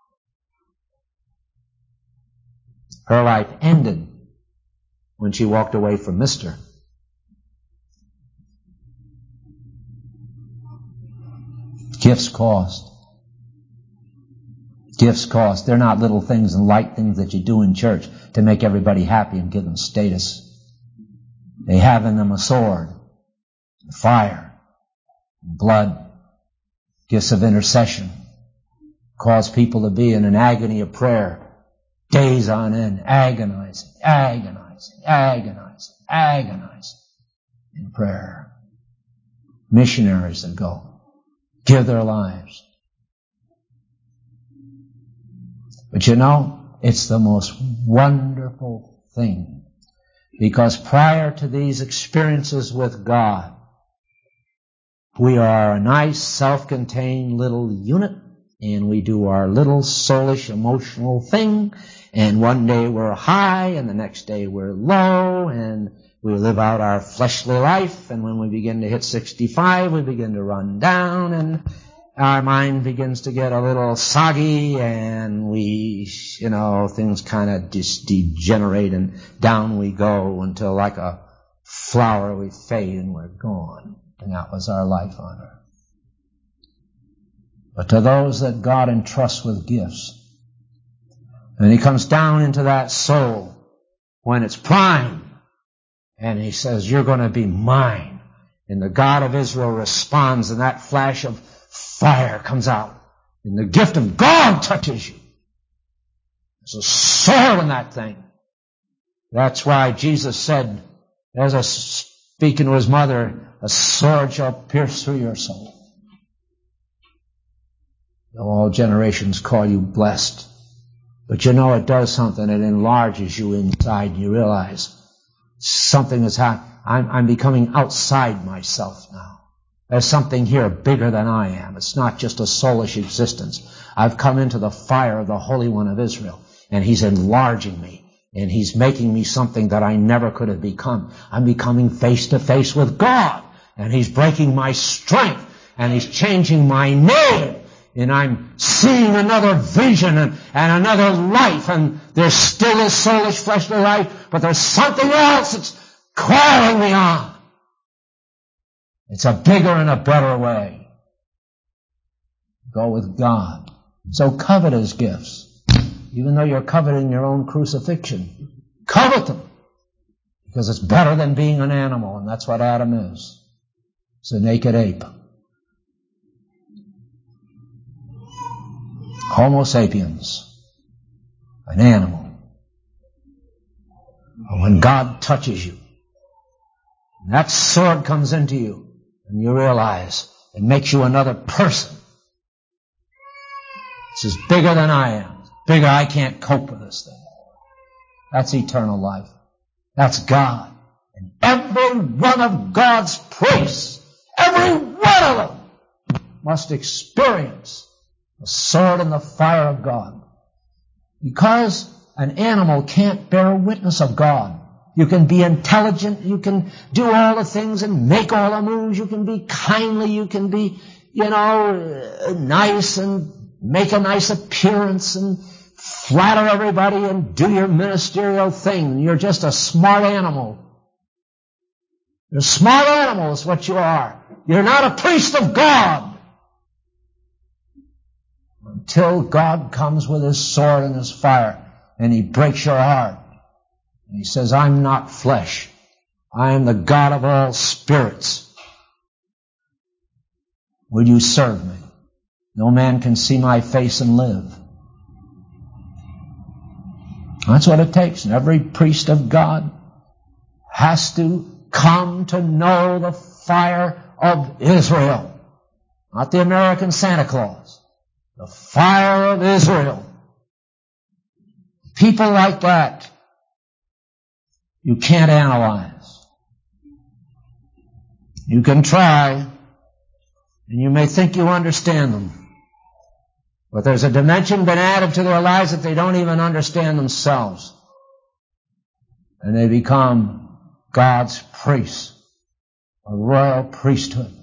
Her life ended when she walked away from Mister Gifts cost. Gifts cost. They're not little things and light things that you do in church to make everybody happy and give them status. They have in them a sword, fire, blood, gifts of intercession, cause people to be in an agony of prayer, days on end, agonizing, agonizing, agonizing, agonizing in prayer. Missionaries that go, give their lives. But you know, it's the most wonderful thing, because prior to these experiences with God, we are a nice, self-contained little unit, and we do our little soulish, emotional thing, and one day we're high, and the next day we're low, and we live out our fleshly life, and when we begin to hit sixty-five, we begin to run down, and our mind begins to get a little soggy, and we, you know, things kind of just degenerate, and down we go until like a flower we fade and we're gone. And that was our life on earth. But to those that God entrusts with gifts, and He comes down into that soul when it's prime, and He says, you're going to be mine. And the God of Israel responds, and that flash of fire comes out, and the gift of God touches you. There's a sword in that thing. That's why Jesus said, as a speaking to His mother, a sword shall pierce through your soul. Though all generations call you blessed. But you know it does something. It enlarges you inside, and you realize something is happening. I'm, I'm becoming outside myself now. There's something here bigger than I am. It's not just a soulish existence. I've come into the fire of the Holy One of Israel, and He's enlarging me, and He's making me something that I never could have become. I'm becoming face to face with God, and He's breaking my strength, and He's changing my name, and I'm seeing another vision and, and another life, and there's still this soulish, fleshly life, but there's something else that's calling me on. It's a bigger and a better way. Go with God. So covet His gifts. Even though you're coveting your own crucifixion, covet them. Because it's better than being an animal, and that's what Adam is. It's a naked ape. Homo sapiens. An animal. When God touches you, and that sword comes into you, and you realize it makes you another person. This is bigger than I am. It's bigger, I can't cope with this thing. That's eternal life. That's God. And every one of God's priests, every one of them, must experience the sword and the fire of God. Because an animal can't bear witness of God. You can be intelligent, you can do all the things and make all the moves, you can be kindly, you can be, you know, nice and make a nice appearance and flatter everybody and do your ministerial thing. You're just a smart animal. You're a smart animal is what you are. You're not a priest of God. Until God comes with His sword and His fire and He breaks your heart. And He says, I'm not flesh. I am the God of all spirits. Will you serve me? No man can see my face and live. That's what it takes. And every priest of God has to come to know the fire of Israel. Not the American Santa Claus. The fire of Israel. People like that, you can't analyze. You can try, and you may think you understand them. But there's a dimension been added to their lives that they don't even understand themselves. And they become God's priests, a royal priesthood.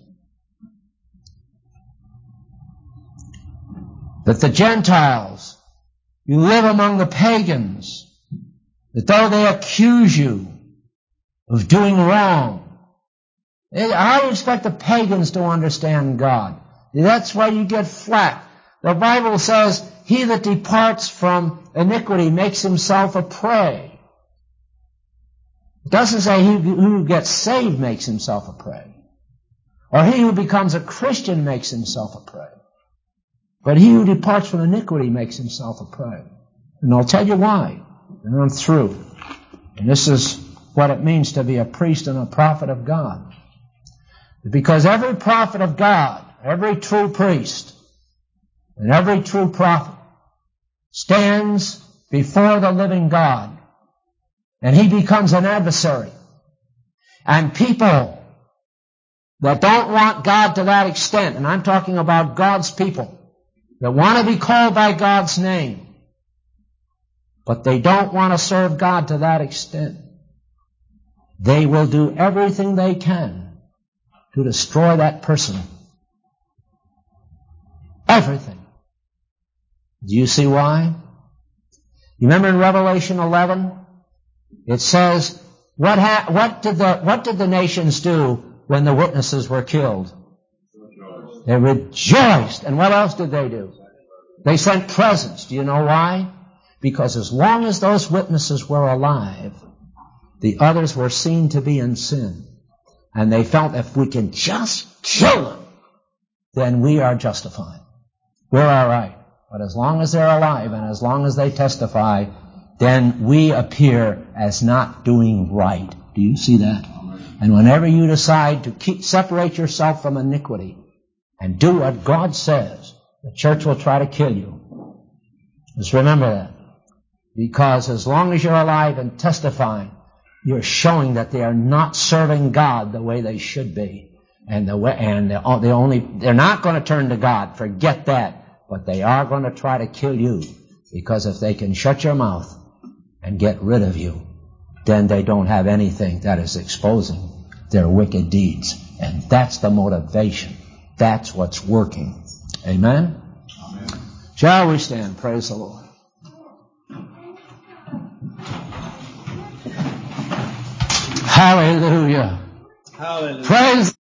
That the Gentiles, you live among the pagans, that though they accuse you of doing wrong, how do you expect the pagans to understand God? That's why you get flack. The Bible says, he that departs from iniquity makes himself a prey. It doesn't say he who gets saved makes himself a prey. Or he who becomes a Christian makes himself a prey. But he who departs from iniquity makes himself a prey. And I'll tell you why. And I'm through. And this is what it means to be a priest and a prophet of God. Because every prophet of God, every true priest, and every true prophet stands before the living God. And he becomes an adversary. And people that don't want God to that extent, and I'm talking about God's people, that want to be called by God's name, but they don't want to serve God to that extent, they will do everything they can to destroy that person. Everything. Do you see why? You remember in Revelation eleven? It says, what, ha- what, did the, what did the nations do when the witnesses were killed? They rejoiced. And what else did they do? They sent presents. Do you know why? Because as long as those witnesses were alive, the others were seen to be in sin. And they felt if we can just kill them, then we are justified. We're all right. But as long as they're alive and as long as they testify, then we appear as not doing right. Do you see that? And whenever you decide to keep, separate yourself from iniquity and do what God says, the church will try to kill you. Just remember that. Because as long as you're alive and testifying, you're showing that they are not serving God the way they should be. And the way, and they only, they're not going to turn to God. Forget that. But they are going to try to kill you. Because if they can shut your mouth and get rid of you, then they don't have anything that is exposing their wicked deeds. And that's the motivation. That's what's working. Amen? Amen. Shall we stand? Praise the Lord. Hallelujah. Hallelujah. Praise